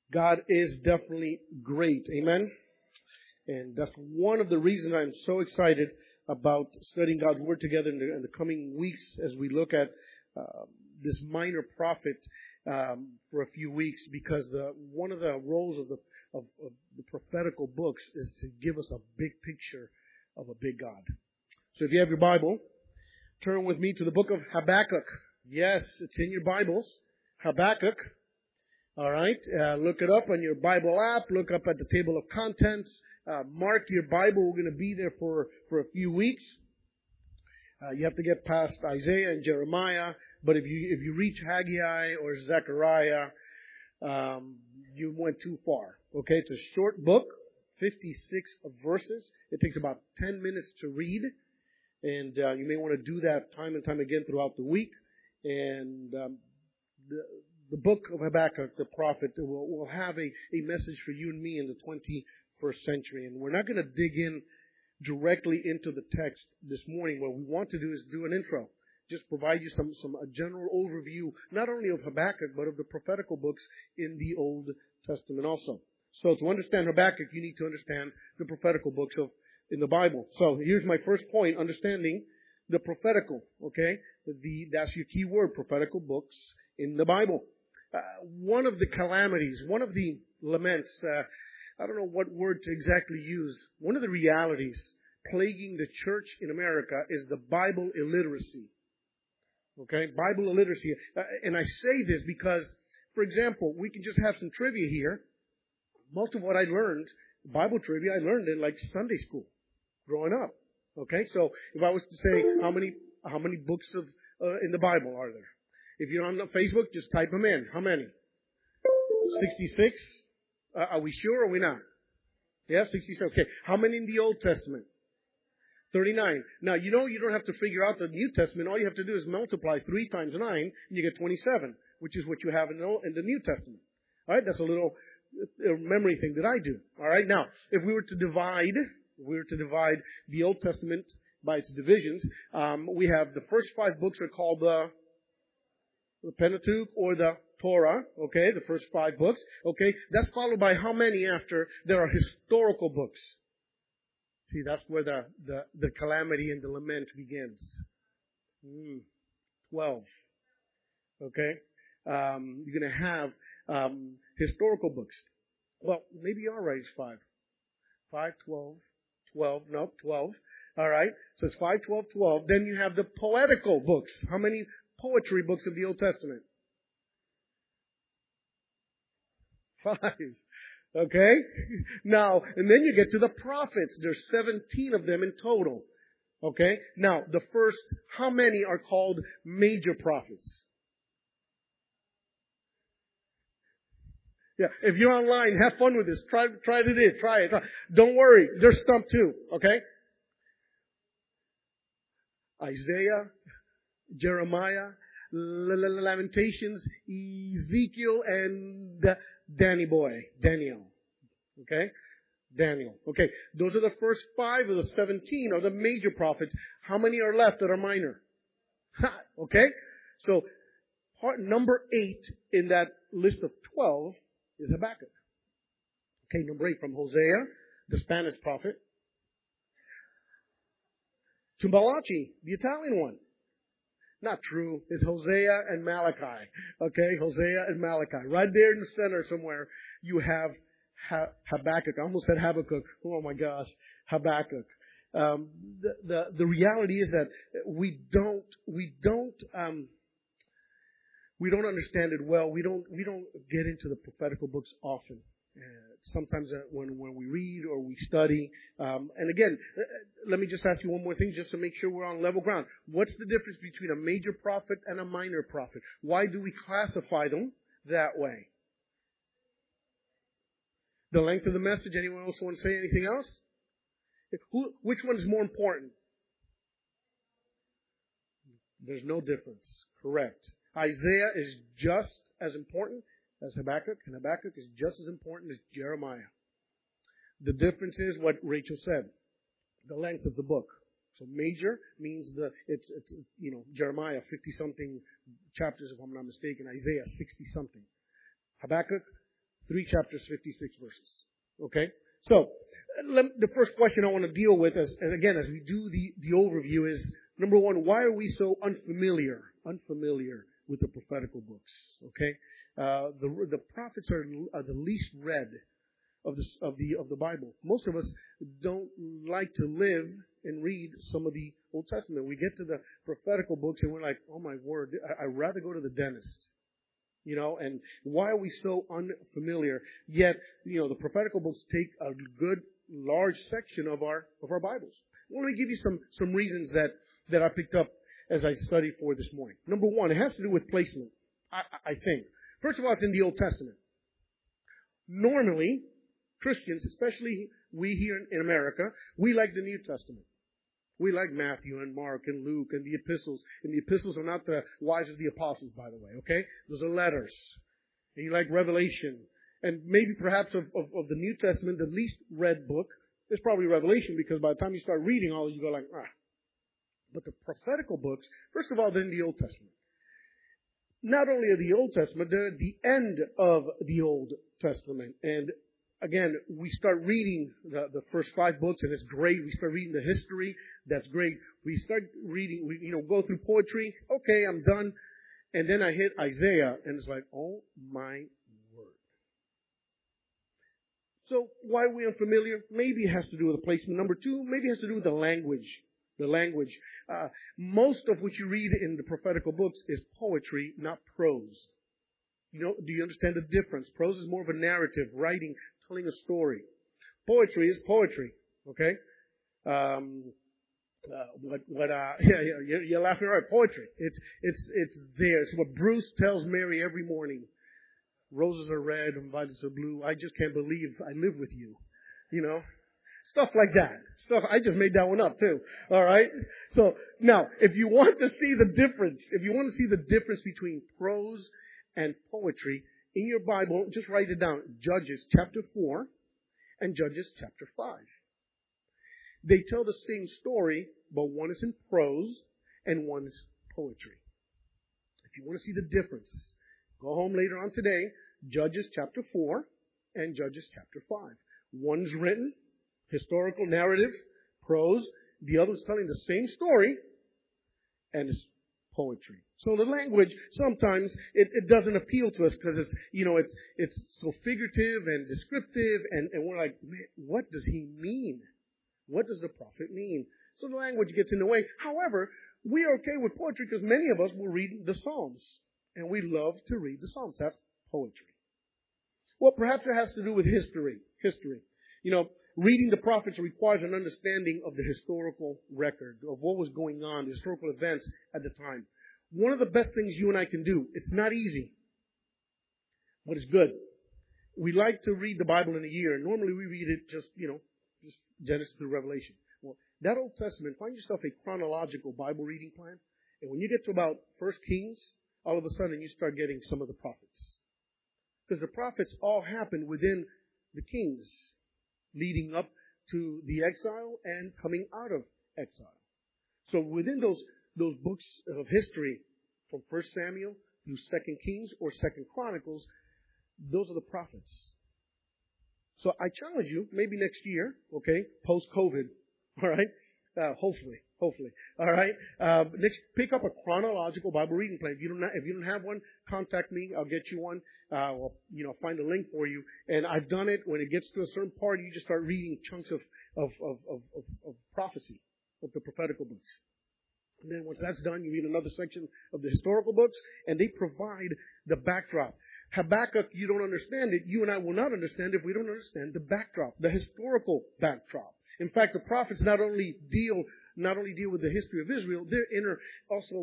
God is definitely great. Amen? And that's one of the reasons I'm so excited about studying God's Word together in the coming weeks as we look at this minor prophet for a few weeks, because one of the roles of the prophetical books is to give us a big picture of a big God. So if you have your Bible, turn with me to the book of Habakkuk. Yes, it's in your Bibles. Habakkuk. All right. Look it up on your Bible app. Look up at the table of contents. Mark your Bible. We're going to be there for a few weeks. You have to get past Isaiah and Jeremiah. But if you reach Haggai or Zechariah, you went too far. Okay. It's a short book, 56 verses. It takes about 10 minutes to read. And you may want to do that time and time again throughout the week. And the book of Habakkuk, the prophet, will have a message for you and me in the 21st century. And we're not going to dig in directly into the text this morning. What we want to do is do an intro. Just provide you a general overview, not only of Habakkuk, but of the prophetical books in the Old Testament also. So to understand Habakkuk, you need to understand the prophetical books in the Bible. So here's my first point, understanding the prophetical, okay? That's your key word, prophetical books in the Bible. One of the calamities, one of the laments, I don't know what word to exactly use. One of the realities plaguing the church in America is the Bible illiteracy. Okay? Bible illiteracy. And I say this because, for example, we can just have some trivia here. Most of what I learned, Bible trivia, I learned in like Sunday school growing up. Okay? So if I was to say how many books in the Bible are there? If you're on Facebook, just type them in. How many? 66? Are we sure or are we not? Yeah, 66. Okay. How many in the Old Testament? 39. Now, you don't have to figure out the New Testament. All you have to do is multiply 3 times 9, and you get 27, which is what you have in the New Testament. All right? That's a little memory thing that I do. All right? Now, if we were to divide the Old Testament by its divisions, we have the first 5 books are called the Pentateuch or the Torah, okay, the first 5 books, okay. That's followed by how many after? There are historical books. See, that's where the calamity and the lament begins. 12, okay. You're going to have historical books. Well, maybe you're right, it's 5. 5, 12, 12. All right, so it's 5, 12, 12. Then you have the poetical books. How many poetry books of the Old Testament? 5. Okay? Now, and then you get to the prophets. There's 17 of them in total. Okay? Now, the first, how many are called major prophets? Yeah, if you're online, have fun with this. Try it. Don't worry. They're stumped too. Okay? Isaiah, Jeremiah, Lamentations, Ezekiel, and Daniel. Okay? Daniel. Okay. Those are the first 5 of the 17 are the major prophets. How many are left that are minor? Okay? So, part number 8 in that list of 12 is Habakkuk. Okay, number 8 from Hosea, the Spanish prophet, to Malachi, the Italian one. Not true. It's Hosea and Malachi. Okay, Hosea and Malachi. Right there in the center somewhere, you have Habakkuk. I almost said Habakkuk. Oh my gosh, Habakkuk. The reality is that we don't understand it well. We don't get into the prophetical books often. Sometimes when we read or we study. And again, let me just ask you one more thing just to make sure we're on level ground. What's the difference between a major prophet and a minor prophet? Why do we classify them that way? The length of the message. Anyone else want to say anything else? Which one is more important? There's no difference. Correct. Isaiah is just as important as Habakkuk, and Habakkuk is just as important as Jeremiah. The difference is what Rachel said, the length of the book. So major means it's Jeremiah 50-something chapters, if I'm not mistaken, Isaiah 60-something. Habakkuk 3 chapters, 56 verses. Okay? So, the first question I want to deal with, as we do the overview, is, number one, why are we so unfamiliar with the prophetical books? Okay? The prophets are the least read of the Bible. Most of us don't like to live and read some of the Old Testament. We get to the prophetical books and we're like, oh my word, I'd rather go to the dentist. And why are we so unfamiliar? Yet, the prophetical books take a good large section of our Bibles. Let me give you some reasons that I picked up as I studied for this morning. Number one, it has to do with placement, I think. First of all, it's in the Old Testament. Normally, Christians, especially we here in America, we like the New Testament. We like Matthew and Mark and Luke and the epistles. And the epistles are not the wives of the apostles, by the way, okay? Those are letters. And you like Revelation. And maybe perhaps of the New Testament, the least read book is probably Revelation, because by the time you start reading all, you go like, ah. But the prophetical books, first of all, they're in the Old Testament. Not only are the Old Testament, they're at the end of the Old Testament. And again, we start reading the first 5 books, and it's great. We start reading the history. That's great. We start reading, go through poetry. Okay, I'm done. And then I hit Isaiah, and it's like, oh my word. So why are we unfamiliar? Maybe it has to do with the placement. Number 2, maybe it has to do with the language. The language. Most of what you read in the prophetical books is poetry, not prose. Do you understand the difference? Prose is more of a narrative, writing, telling a story. Poetry is poetry. Okay? You're laughing, right? Poetry. It's there. It's what Bruce tells Mary every morning. Roses are red and violets are blue. I just can't believe I live with you. Stuff like that. I just made that one up too. All right? So, now, if you want to see the difference between prose and poetry in your Bible, just write it down. Judges chapter 4 and Judges chapter 5. They tell the same story, but one is in prose and one is poetry. If you want to see the difference, go home later on today, Judges chapter 4 and Judges chapter 5. One's written, historical narrative, prose. The other's telling the same story, and it's poetry. So the language, sometimes it doesn't appeal to us because it's so figurative and descriptive, and we're like, man, what does he mean? What does the prophet mean? So the language gets in the way. However, we are okay with poetry because many of us will read the Psalms, and we love to read the Psalms. That's poetry. Well, perhaps it has to do with history. Reading the prophets requires an understanding of the historical record, of what was going on, the historical events at the time. One of the best things you and I can do, it's not easy, but it's good. We like to read the Bible in a year. Normally we read it just Genesis through Revelation. Well, that Old Testament, find yourself a chronological Bible reading plan. And when you get to about 1 Kings, all of a sudden you start getting some of the prophets. Because the prophets all happened within the kings, leading up to the exile and coming out of exile. So within those books of history, from 1 Samuel through 2 Kings or 2 Chronicles, those are the prophets. So I challenge you, maybe next year, okay, post-COVID, all right, hopefully, all right, pick up a chronological Bible reading plan. If you don't have one, contact me. I'll get you one. Or find a link for you. And I've done it. When it gets to a certain part, you just start reading chunks of prophecy, of the prophetical books. And then once that's done, you read another section of the historical books, and they provide the backdrop. Habakkuk, you don't understand it. You and I will not understand if we don't understand the backdrop, the historical backdrop. In fact, the prophets not only deal with the history of Israel, they're also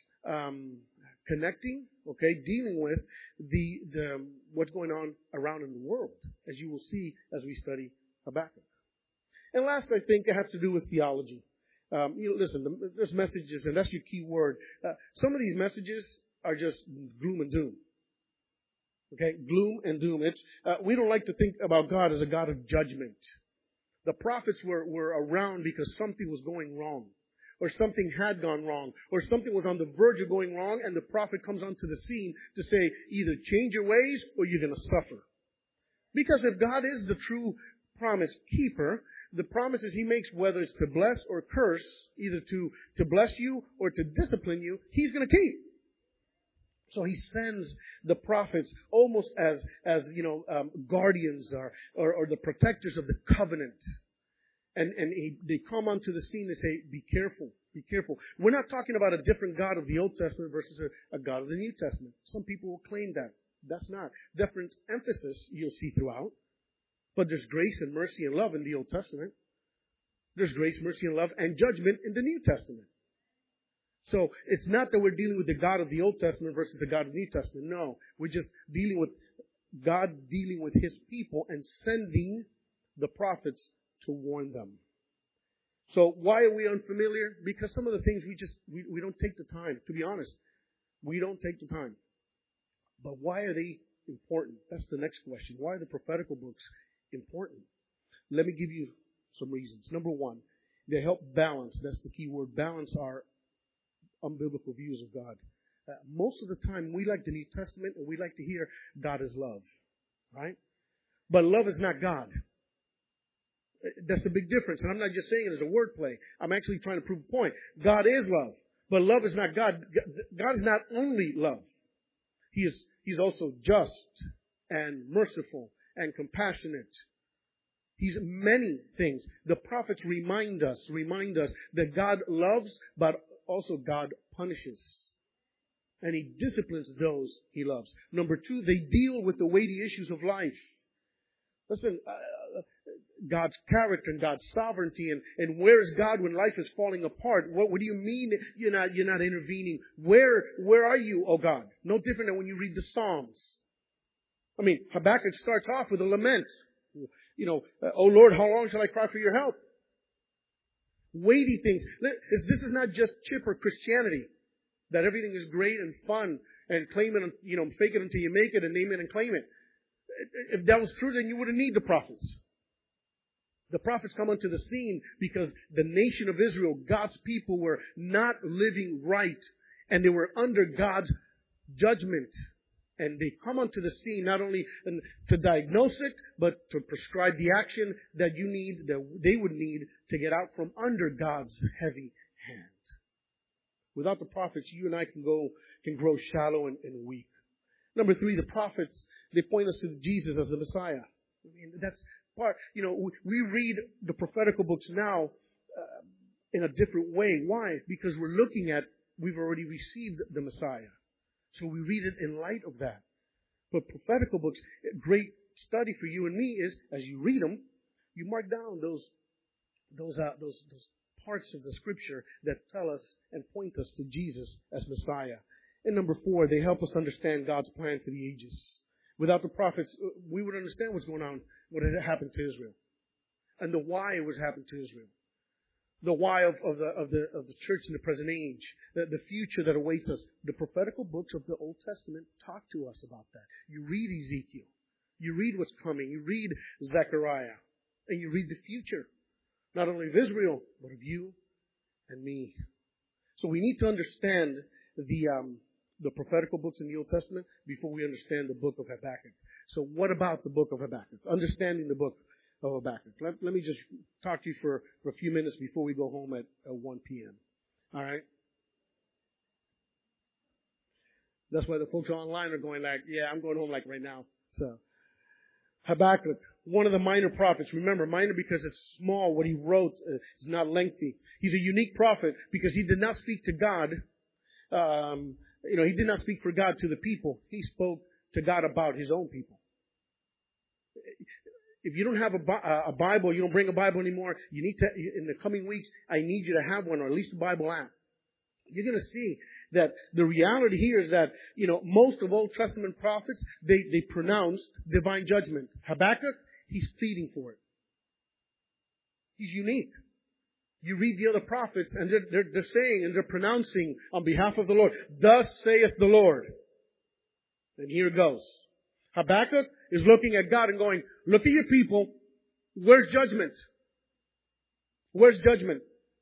connecting, okay, dealing with the what's going on around in the world, as you will see as we study Habakkuk. And last, I think it has to do with theology. Listen, there's messages, and that's your key word. Some of these messages are just gloom and doom. Okay, gloom and doom. We don't like to think about God as a God of judgment. The prophets were around because something was going wrong, or something had gone wrong, or something was on the verge of going wrong, and the prophet comes onto the scene to say, either change your ways or you're going to suffer. Because if God is the true promise keeper, the promises He makes, whether it's to bless or curse, either to bless you or to discipline you, He's going to keep. So He sends the prophets almost as guardians or the protectors of the covenant. And they come onto the scene and say, be careful, be careful. We're not talking about a different God of the Old Testament versus a God of the New Testament. Some people will claim that. That's not. Different emphasis you'll see throughout. But there's grace and mercy and love in the Old Testament. There's grace, mercy, and love and judgment in the New Testament. So it's not that we're dealing with the God of the Old Testament versus the God of the New Testament. No. We're just dealing with God dealing with His people and sending the prophets to warn them. So why are we unfamiliar? Because some of the things we don't take the time. To be honest, we don't take the time. But why are they important? That's the next question. Why are the prophetical books important? Let me give you some reasons. Number one, they help balance. That's the key word. Balance our unbiblical views of God. Most of the time, we like the New Testament and we like to hear God is love. Right? But love is not God. That's the big difference. And I'm not just saying it as a wordplay. I'm actually trying to prove a point. God is love. But love is not God. God is not only love. He's also just and merciful and compassionate. He's many things. The prophets remind us that God loves, but also God punishes. And He disciplines those He loves. Number two, they deal with the weighty issues of life. Listen, God's character and God's sovereignty and where is God when life is falling apart? What do you mean you're not intervening? Where are you, oh God? No different than when you read the Psalms. I mean, Habakkuk starts off with a lament. Oh Lord, how long shall I cry for your help? Weighty things. This is not just chipper Christianity, that everything is great and fun and claim it, fake it until you make it and name it and claim it. If that was true, then you wouldn't need the prophets. The prophets come onto the scene because the nation of Israel, God's people, were not living right. And they were under God's judgment. And they come onto the scene not only to diagnose it, but to prescribe the action that they would need to get out from under God's heavy hand. Without the prophets, you and I can grow shallow and weak. Number three, the prophets, they point us to Jesus as the Messiah. I mean, that's part, we read the prophetical books now in a different way. Why? Because we've already received the Messiah. So we read it in light of that. But prophetical books, a great study for you and me is, as you read them, you mark down those parts of the Scripture that tell us and point us to Jesus as Messiah. And number four, they help us understand God's plan for the ages. Without the prophets, we would understand what's going on, what had happened to Israel, and the why it was happened to Israel, the why of the church in the present age, the future that awaits us. The prophetical books of the Old Testament talk to us about that. You read Ezekiel, you read what's coming, you read Zechariah, and you read the future, not only of Israel but of you and me. So we need to understand the prophetical books in the Old Testament before we understand the book of Habakkuk. So what about the book of Habakkuk? Understanding the book of Habakkuk. Let me just talk to you for a few minutes before we go home at 1 p.m. All right? That's why the folks online are going like, yeah, I'm going home like right now. So Habakkuk, one of the minor prophets. Remember, minor because it's small. What he wrote is not lengthy. He's a unique prophet because he did not speak to God. He did not speak for God to the people. He spoke to God about His own people. If you don't have a Bible, you don't bring a Bible anymore, you need to, in the coming weeks, I need you to have one, or at least a Bible app. You're going to see that the reality here is that, most of Old Testament prophets, they pronounced divine judgment. Habakkuk, he's pleading for it. He's unique. You read the other prophets and they're saying and they're pronouncing on behalf of the Lord, thus saith the Lord. And here it goes. Habakkuk is looking at God and going, look at your people. Where's judgment? Where's judgment?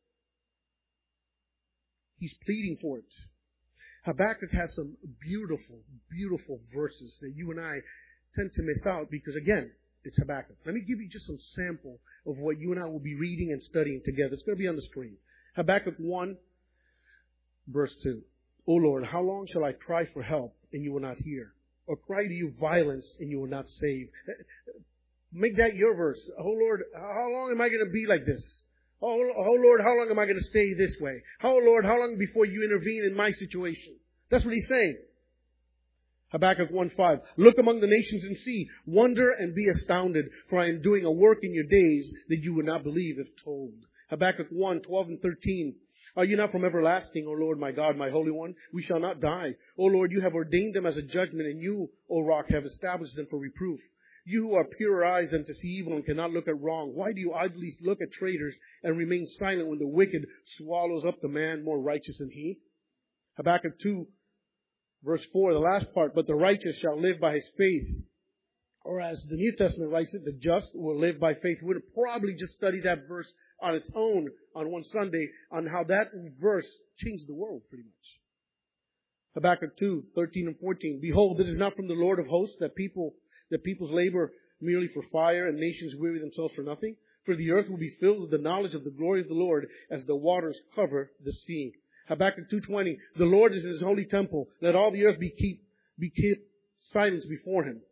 He's pleading for it. Habakkuk has some beautiful, beautiful verses that you and I tend to miss out because, again, It's Habakkuk. Let me give you just some sample of what you and I will be reading and studying together. It's going to be on the screen. Habakkuk 1, verse 2. O Lord, how long shall I cry for help and you will not hear? Or cry to you violence and you will not save? Make that your verse. Oh Lord, how long am I going to be like this? Oh Lord, how long am I going to stay this way? Oh Lord, how long before you intervene in my situation? That's what he's saying. Habakkuk 1:5. Look among the nations and see. Wonder and be astounded, for I am doing a work in your days that you would not believe if told. Habakkuk 1:12 and 13. Are you not from everlasting, O Lord, my God, my Holy One? We shall not die. O Lord, you have ordained them as a judgment, and you, O Rock, have established them for reproof. You who are purer eyes than to see evil and cannot look at wrong, why do you idly look at traitors and remain silent when the wicked swallows up the man more righteous than he? Habakkuk 2, verse 4, the last part, but the righteous shall live by his faith. Or as the New Testament writes it, the just will live by faith. We would probably just study that verse on its own on one Sunday on how that verse changed the world pretty much. Habakkuk 2, 13 and 14. Behold, it is not from the Lord of hosts that peoples labor merely for fire and nations weary themselves for nothing. For the earth will be filled with the knowledge of the glory of the Lord as the waters cover the sea. Habakkuk 2:20. The Lord is in his holy temple. Let all the earth be kept silence before him.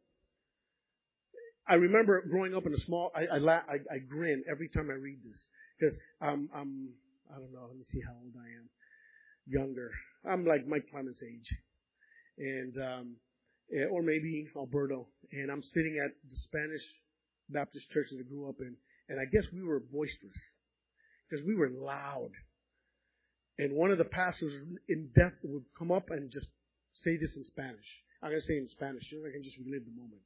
I remember growing up in a small, I grin every time I read this because I don't know, let me see how old I am. Younger. I'm like Mike Clemens' age. And, or maybe Alberto. And I'm sitting at the Spanish Baptist church that I grew up in. And I guess we were boisterous because we were loud. And one of the pastors in depth would come up and just say this in Spanish. I'm going to say it in Spanish so I can just relive the moment.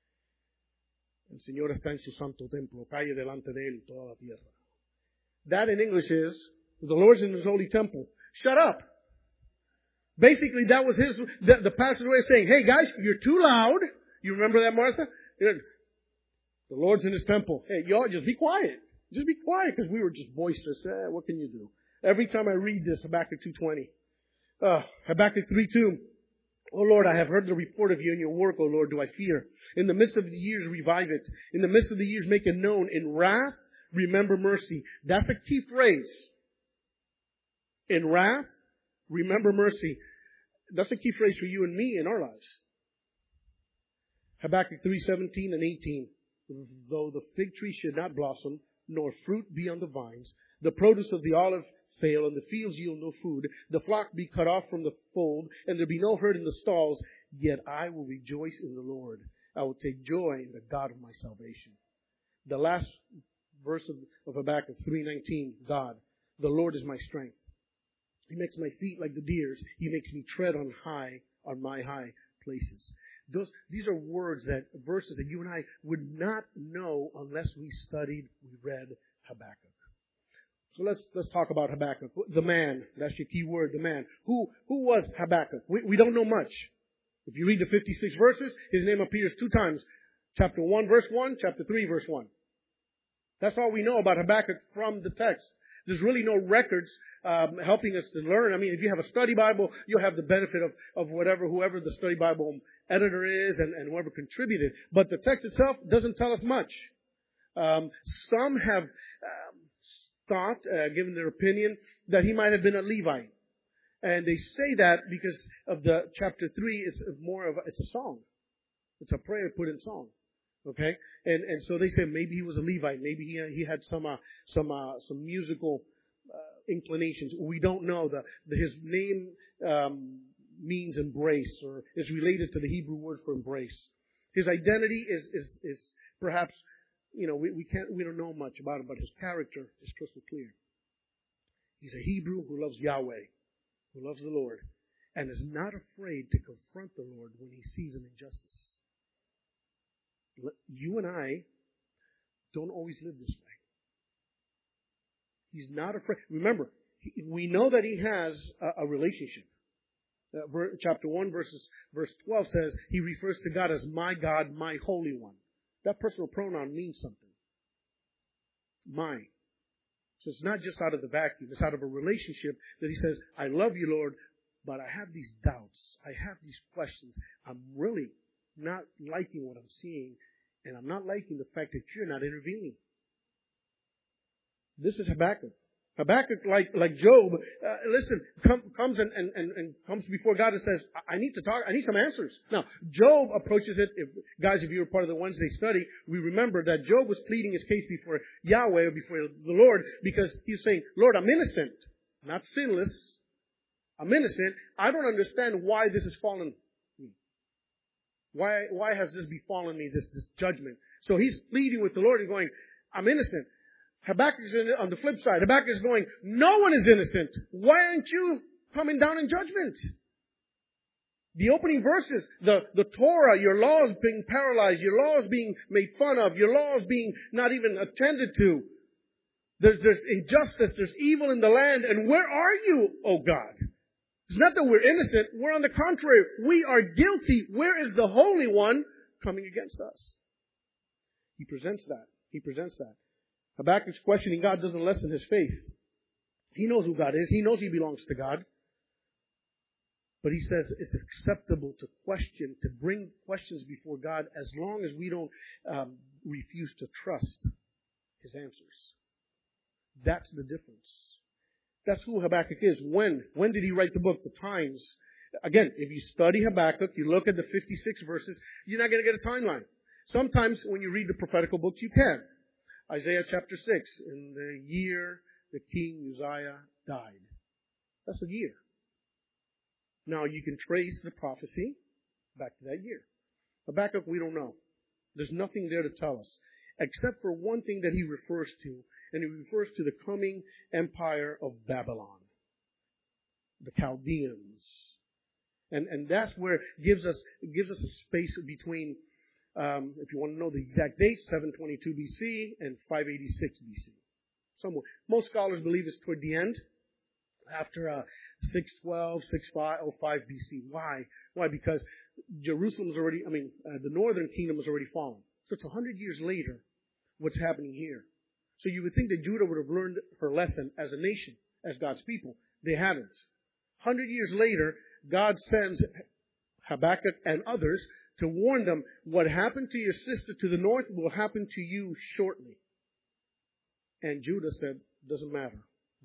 El Señor está en su santo templo, calle delante de él toda la tierra. That in English is, the Lord's in his holy temple. Shut up. Basically, that was the pastor's way of saying, hey guys, you're too loud. You remember that, Martha? The Lord's in his temple. Hey, y'all, just be quiet. Just be quiet, because we were just boisterous. What can you do? Every time I read this, Habakkuk 2:20. Habakkuk 3:2. O Lord, I have heard the report of you and your work, O Lord, do I fear. In the midst of the years, revive it. In the midst of the years, make it known. In wrath, remember mercy. That's a key phrase. In wrath, remember mercy. That's a key phrase for you and me in our lives. Habakkuk 3:17 and 18. Though the fig tree should not blossom, nor fruit be on the vines, the produce of the olive fail, and the fields yield no food, the flock be cut off from the fold, and there be no herd in the stalls, yet I will rejoice in the Lord. I will take joy in the God of my salvation. The last verse of Habakkuk 3:19, God, the Lord is my strength. He makes my feet like the deer's. He makes me tread on my high places. These are verses that you and I would not know unless we read Habakkuk. So let's talk about Habakkuk. The man, that's your key word, the man. Who was Habakkuk? We don't know much. If you read the 56 verses, his name appears 2 times. Chapter 1, verse 1, chapter 3, verse 1. That's all we know about Habakkuk from the text. There's really no records helping us to learn. I mean, if you have a study Bible, you'll have the benefit of whoever the study Bible editor is and whoever contributed. But the text itself doesn't tell us much. Some have thought, given their opinion, that he might have been a Levite. And they say that because of the chapter 3 is it's a song. It's a prayer put in song. Okay? And so they say maybe he was a Levite. Maybe he had some musical inclinations. We don't know. His name means embrace, or is related to the Hebrew word for embrace. His identity is perhaps, we don't know much about him, but his character is crystal clear. He's a Hebrew who loves Yahweh, who loves the Lord, and is not afraid to confront the Lord when he sees an injustice. You and I don't always live this way. He's not afraid. Remember, we know that he has a relationship. Chapter 1, verse 12 says, he refers to God as my God, my Holy One. That personal pronoun means something. My. So it's not just out of the vacuum. It's out of a relationship that he says, I love you, Lord, but I have these doubts. I have these questions. I'm really not liking what I'm seeing And I'm not liking the fact that you're not intervening. This is Habakkuk. Habakkuk, like Job, comes and comes before God and says, I need to talk, I need some answers. Now, Job approaches it, if you were part of the Wednesday study, we remember that Job was pleading his case before Yahweh, or before the Lord, because he's saying, Lord, I'm innocent, not sinless. I'm innocent. I don't understand why this has fallen me. Why has this befallen me, this judgment? So he's pleading with the Lord and going, I'm innocent. Habakkuk is on the flip side. Habakkuk is going, no one is innocent. Why aren't you coming down in judgment? The opening verses, the Torah, your laws being paralyzed, your laws being made fun of, your laws being not even attended to. There's injustice, there's evil in the land, and where are you, O God? It's not that we're innocent, we're on the contrary. We are guilty. Where is the Holy One coming against us? He presents that. Habakkuk's questioning God doesn't lessen his faith. He knows who God is. He knows he belongs to God. But he says it's acceptable to question, to bring questions before God as long as we don't refuse to trust his answers. That's the difference. That's who Habakkuk is. When did he write the book? The times. Again, if you study Habakkuk, you look at the 56 verses, you're not going to get a timeline. Sometimes when you read the prophetical books, you can. Isaiah chapter 6, in the year the king Uzziah died. That's a year. Now you can trace the prophecy back to that year. Habakkuk, we don't know. There's nothing there to tell us, except for one thing that he refers to, and he refers to the coming empire of Babylon, the Chaldeans. And that's where it gives us a space between, if you want to know the exact date, 722 BC and 586 BC. Somewhere. Most scholars believe it's toward the end, after 612, 605 BC. Why? Why? Because Jerusalem's already, the northern kingdom has already fallen. So it's 100 years later what's happening here. So you would think that Judah would have learned her lesson as a nation, as God's people. They hadn't. 100 years later, God sends Habakkuk and others to warn them, what happened to your sister to the north will happen to you shortly. And Judah said, doesn't matter.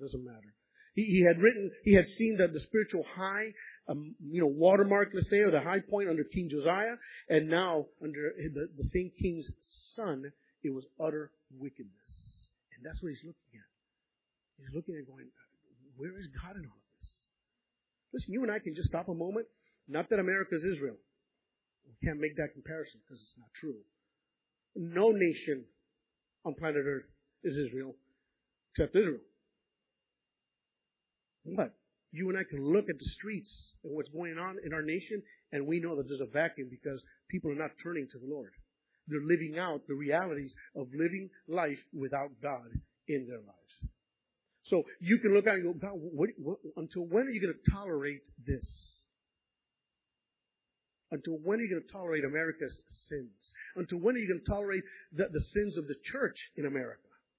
He had seen that the spiritual high, watermark, let's say, or the high point under King Josiah, and now under the same king's son, it was utter wickedness. And that's what he's looking at. He's looking at going, where is God in all of this? Listen, you and I can just stop a moment. Not that America is Israel. We can't make that comparison because it's not true. No nation on planet Earth is Israel except Israel. What? You and I can look at the streets and what's going on in our nation, and we know that there's a vacuum because people are not turning to the Lord. They're living out the realities of living life without God in their lives. So you can look at it and go, God, until when are you going to tolerate this? Until when are you going to tolerate America's sins? Until when are you going to tolerate the sins of the church in America?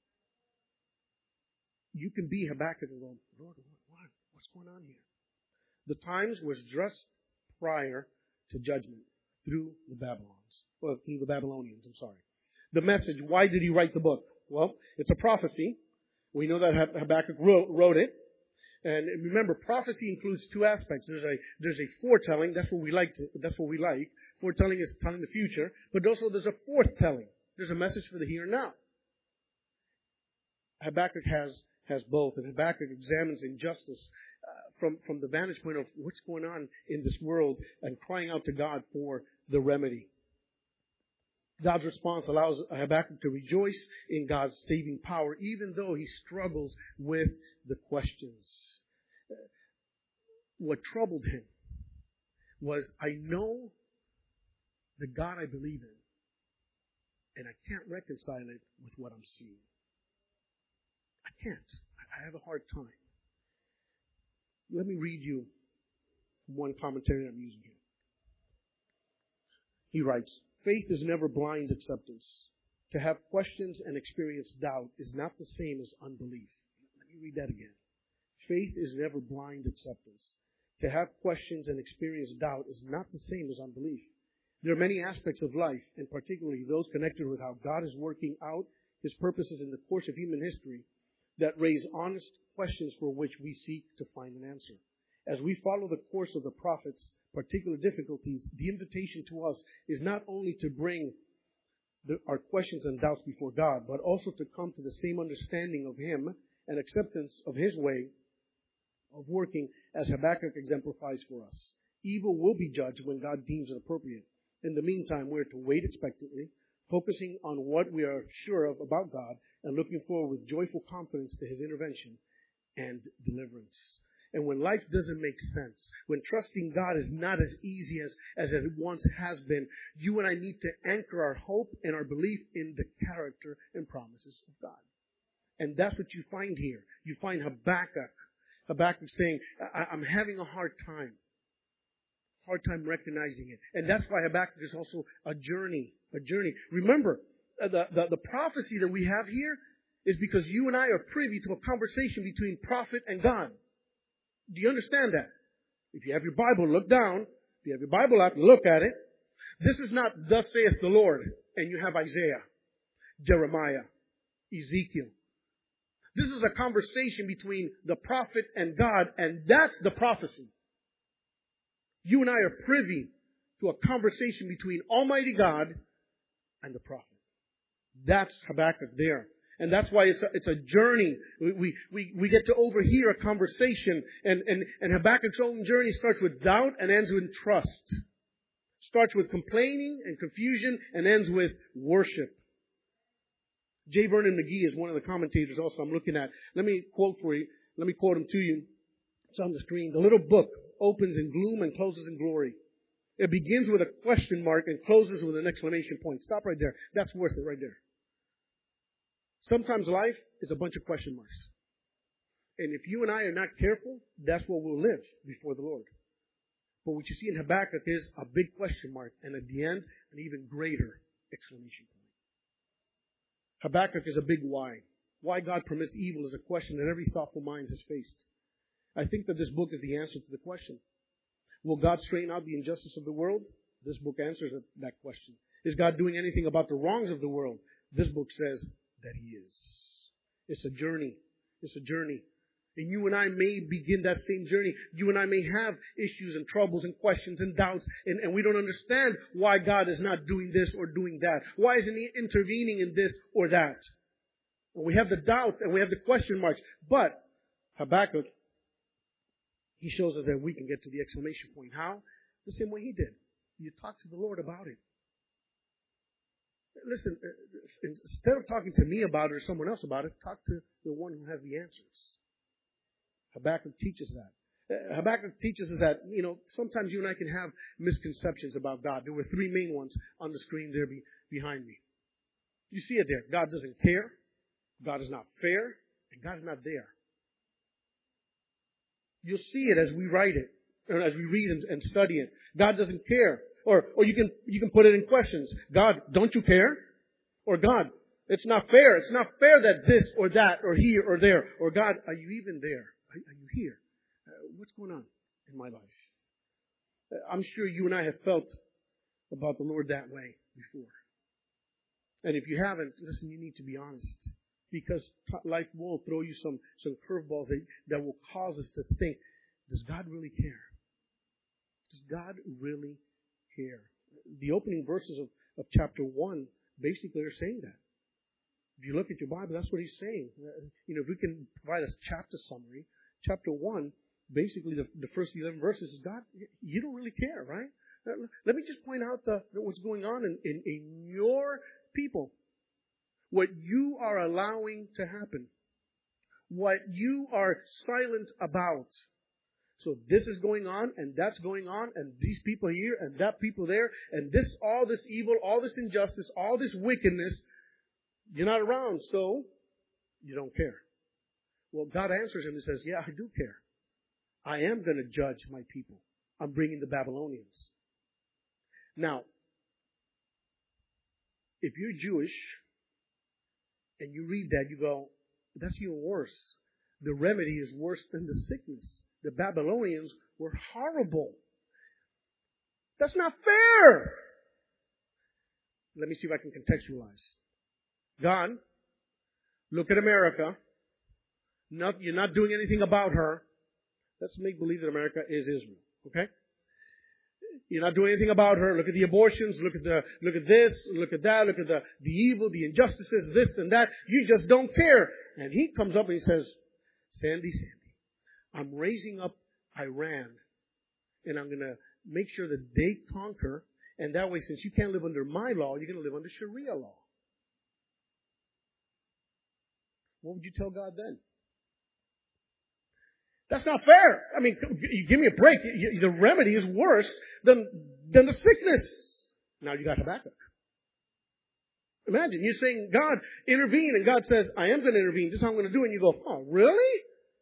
You can be Habakkuk and go, Lord, what's going on here? The times was just prior to judgment through the Babylonians. The message, why did he write the book? Well, it's a prophecy. We know that Habakkuk wrote it. And remember, prophecy includes two aspects. There's a foretelling. That's what we like. Foretelling is telling the future. But also there's a forthtelling. There's a message for the here and now. Habakkuk has both. And Habakkuk examines injustice from the vantage point of what's going on in this world and crying out to God for the remedy. God's response allows Habakkuk to rejoice in God's saving power, even though he struggles with the questions. What troubled him was, I know the God I believe in, and I can't reconcile it with what I'm seeing. I can't. I have a hard time. Let me read you one commentary I'm using here. He writes, faith is never blind acceptance. To have questions and experience doubt is not the same as unbelief. Let me read that again. Faith is never blind acceptance. To have questions and experience doubt is not the same as unbelief. There are many aspects of life, and particularly those connected with how God is working out His purposes in the course of human history, that raise honest questions for which we seek to find an answer. As we follow the course of the prophets' particular difficulties, the invitation to us is not only to bring our questions and doubts before God, but also to come to the same understanding of Him and acceptance of His way of working as Habakkuk exemplifies for us. Evil will be judged when God deems it appropriate. In the meantime, we're to wait expectantly, focusing on what we are sure of about God and looking forward with joyful confidence to His intervention and deliverance. And when life doesn't make sense, when trusting God is not as easy as it once has been, you and I need to anchor our hope and our belief in the character and promises of God. And that's what you find here. You find Habakkuk saying, I'm having a hard time recognizing it. And that's why Habakkuk is also a journey. Remember, the prophecy that we have here is because you and I are privy to a conversation between prophet and God. Do you understand that? If you have your Bible, look down. If you have your Bible out, look at it. This is not thus saith the Lord, and you have Isaiah, Jeremiah, Ezekiel. This is a conversation between the prophet and God, and that's the prophecy. You and I are privy to a conversation between Almighty God and the prophet. That's Habakkuk there. And that's why it's a journey. We get to overhear a conversation, and Habakkuk's own journey starts with doubt and ends with trust. Starts with complaining and confusion and ends with worship. J. Vernon McGee is one of the commentators also I'm looking at. Let me quote him to you. It's on the screen. The little book opens in gloom and closes in glory. It begins with a question mark and closes with an exclamation point. Stop right there. That's worth it right there. Sometimes life is a bunch of question marks. And if you and I are not careful, that's what we'll live before the Lord. But what you see in Habakkuk is a big question mark, and at the end, an even greater exclamation point. Habakkuk is a big why. Why God permits evil is a question that every thoughtful mind has faced. I think that this book is the answer to the question. Will God straighten out the injustice of the world? This book answers that question. Is God doing anything about the wrongs of the world? This book says that He is. It's a journey. And you and I may begin that same journey. You and I may have issues and troubles and questions and doubts, and we don't understand why God is not doing this or doing that. Why isn't He intervening in this or that? And we have the doubts and we have the question marks. But Habakkuk, he shows us that we can get to the exclamation point. How? The same way he did. You talk to the Lord about it. Listen, instead of talking to me about it or someone else about it, talk to the one who has the answers. Habakkuk teaches that. Habakkuk teaches us that, sometimes you and I can have misconceptions about God. There were three main ones on the screen there behind me. You see it there. God doesn't care. God is not fair. And God is not there. You'll see it as we write it, or as we read and study it. God doesn't care. Or you can put it in questions. God, don't you care? Or God, it's not fair. It's not fair that this or that or here or there. Or God, are you even there? Are you here? What's going on in my life? I'm sure you and I have felt about the Lord that way before. And if you haven't, listen, you need to be honest. Because life will throw you some curveballs that will cause us to think, does God really care? Does God really care? The opening verses of chapter 1 basically are saying that. If you look at your Bible, that's what he's saying. If we can provide a chapter summary, chapter 1, basically the first 11 verses is, God, you don't really care, right? Let me just point out what's going on in your people. What you are allowing to happen. What you are silent about. So this is going on, and that's going on, and these people here, and that people there, and all this evil, all this injustice, all this wickedness, you're not around, so you don't care. Well, God answers him and says, yeah, I do care. I am going to judge my people. I'm bringing the Babylonians. Now, if you're Jewish, and you read that, you go, that's even worse. The remedy is worse than the sickness. The Babylonians were horrible. That's not fair. Let me see if I can contextualize. God, look at America. You're not doing anything about her. Let's make believe that America is Israel. Okay? You're not doing anything about her. Look at the abortions. Look at this. Look at that. Look at the evil, the injustices, this and that. You just don't care. And he comes up and he says, Sandy, I'm raising up Iran, and I'm going to make sure that they conquer. And that way, since you can't live under my law, you're going to live under Sharia law. What would you tell God then? That's not fair. I mean, you give me a break. The remedy is worse than the sickness. Now you got Habakkuk. Imagine, you're saying, God, intervene. And God says, I am going to intervene. This is how I'm going to do it. And you go, oh, really?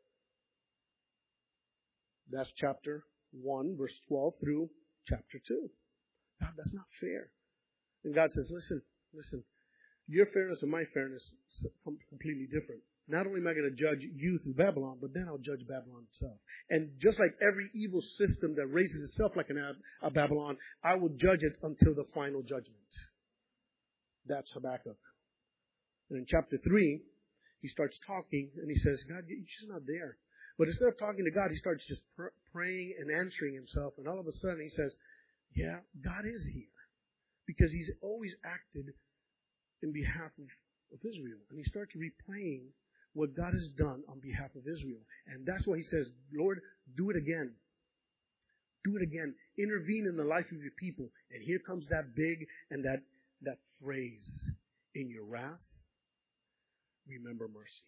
That's chapter 1, verse 12 through chapter 2. God, that's not fair. And God says, listen, your fairness and my fairness is completely different. Not only am I going to judge you through Babylon, but then I'll judge Babylon itself. And just like every evil system that raises itself like a Babylon, I will judge it until the final judgment. That's Habakkuk. And in chapter 3, he starts talking and he says, God, you're just not there. But instead of talking to God, he starts just praying and answering himself. And all of a sudden he says, yeah, God is here. Because he's always acted in behalf of Israel. And he starts replaying what God has done on behalf of Israel. And that's why he says, Lord, do it again. Do it again. Intervene in the life of your people. And here comes that big and that phrase. In your wrath, remember mercy.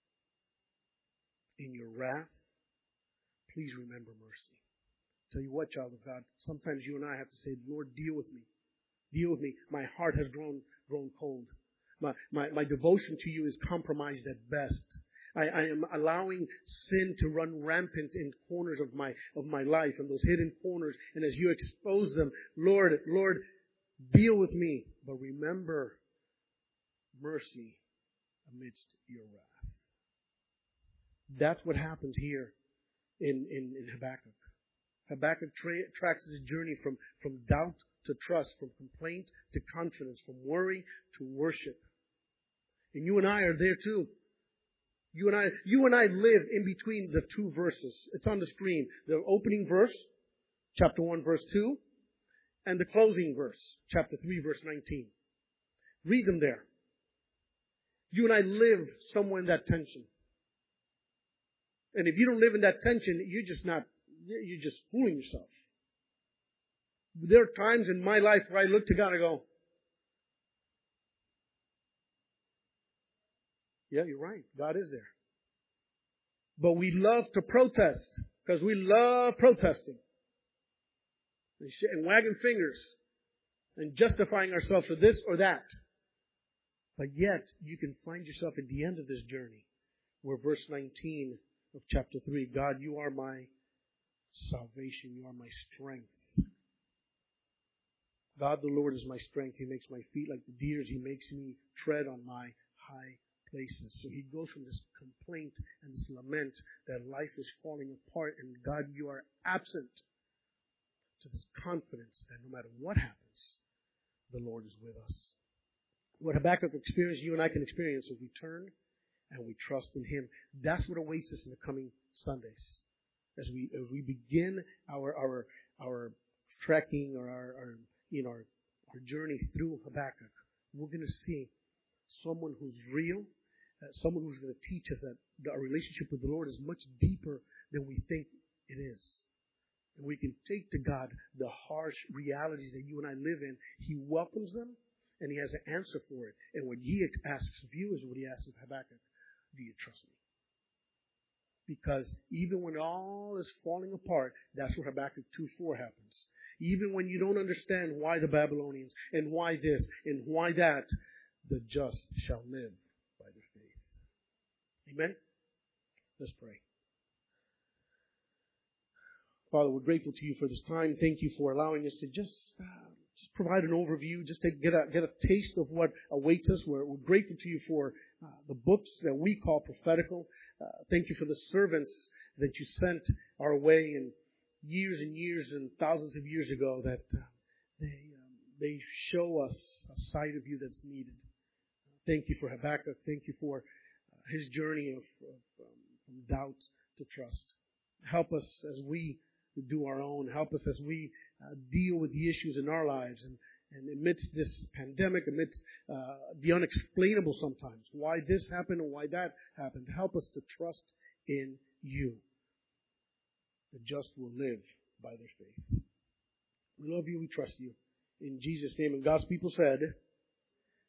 In your wrath, please remember mercy. Tell you what, child of God, sometimes you and I have to say, Lord, deal with me. Deal with me. My heart has grown cold. My devotion to you is compromised at best. I am allowing sin to run rampant in corners of my life, and those hidden corners. And as you expose them, Lord, deal with me. But remember mercy amidst your wrath. That's what happens here in Habakkuk. Habakkuk tracks his journey from doubt to trust, from complaint to confidence, from worry to worship. And you and I are there too. You and I live in between the two verses. It's on the screen. The opening verse, chapter 1, verse 2, and the closing verse, chapter 3, verse 19. Read them there. You and I live somewhere in that tension. And if you don't live in that tension, you're just fooling yourself. There are times in my life where I look to God and I go, yeah, you're right. God is there. But we love to protest because we love protesting and wagging fingers and justifying ourselves for this or that. But yet, you can find yourself at the end of this journey where verse 19 of chapter 3, God, you are my salvation. You are my strength. God, the Lord, is my strength. He makes my feet like the deer's. He makes me tread on my high places. So he goes from this complaint and this lament that life is falling apart and God, you are absent, to this confidence that no matter what happens, the Lord is with us. What Habakkuk experienced, you and I can experience if we turn and we trust in Him. That's what awaits us in the coming Sundays. As we begin our trekking or our journey through Habakkuk, we're going to see someone who's real, someone who's going to teach us that our relationship with the Lord is much deeper than we think it is. And we can take to God the harsh realities that you and I live in. He welcomes them, and He has an answer for it. And what He asks of you is what He asks of Habakkuk. Do you trust me? Because even when all is falling apart, that's where Habakkuk 2:4 happens. Even when you don't understand why the Babylonians and why this and why that, the just shall live by their faith. Amen? Let's pray. Father, we're grateful to you for this time. Thank you for allowing us to just provide an overview, just to get a taste of what awaits us. We're grateful to you for the books that we call prophetical. Thank you for the servants that you sent our way in years and years and thousands of years ago that they show us a side of you that's needed. Thank you for Habakkuk. Thank you for his journey from doubt to trust. Help us as we do our own. Help us as we deal with the issues in our lives. And amidst this pandemic, amidst the unexplainable sometimes, why this happened and why that happened, help us to trust in you. The just will live by their faith. We love you. We trust you. In Jesus' name. And God's people said...